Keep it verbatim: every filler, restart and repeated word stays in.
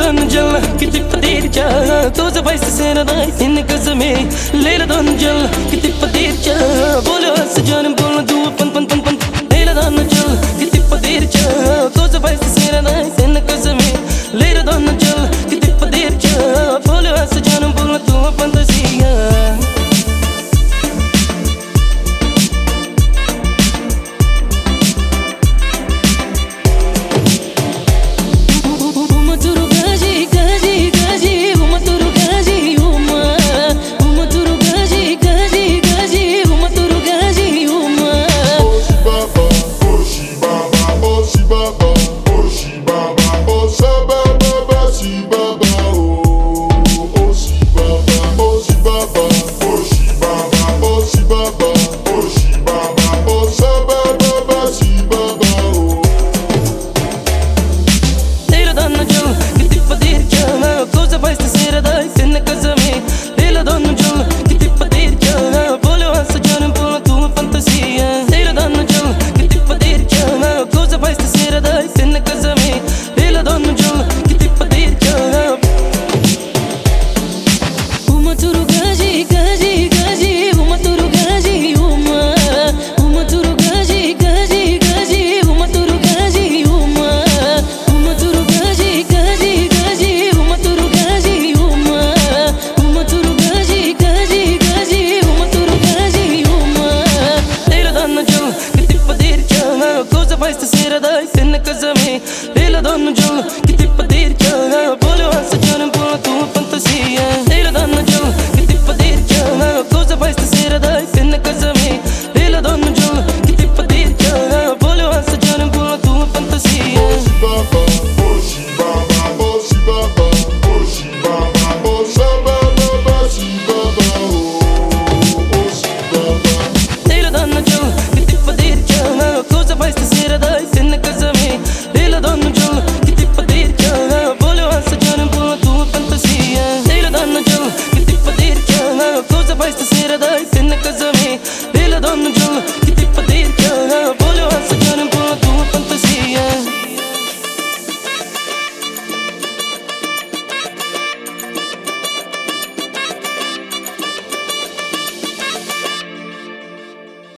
dona Jalla, que te poder já. Toda vai se cena da cena casame. Leila dona Jalla, que te poder já. Bolo asa janam bolo du pan pan pan pan. Leila dona Jalla, que te poder já. Toda vai se cena da cena casame. Leila dona Jalla, que te poder já. Bolo asa janam bolo du fantasia. Cosa vai stasera dai, se ne casa me. Leila dona Jalla,